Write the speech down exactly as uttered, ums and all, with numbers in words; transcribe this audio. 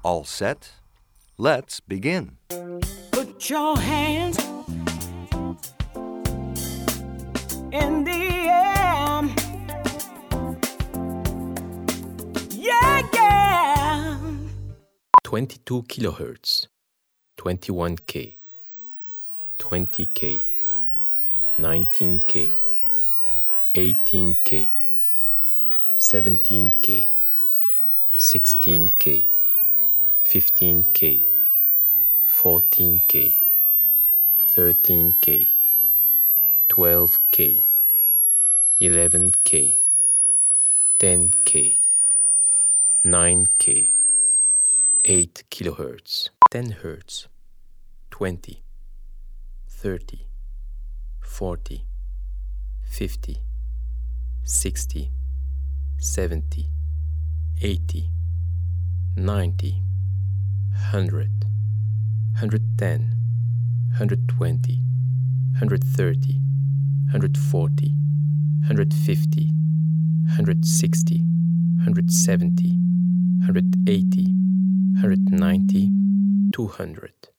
All set? Let's begin. Put your hands in the air. Yeah, yeah. twenty-two kilohertz, twenty-one K, twenty K, nineteen K, eighteen K, seventeen K, sixteen K, fifteen K, fourteen K, thirteen K, twelve K, eleven K, ten K, nine K, eight kilohertz, ten hertz, twenty, thirty, forty, fifty, sixty, seventy, eighty, ninety, one hundred, one hundred ten, one hundred twenty, one hundred thirty, one hundred forty, one hundred fifty, one hundred sixty, one hundred seventy, one hundred eighty, one hundred ninety, two hundred.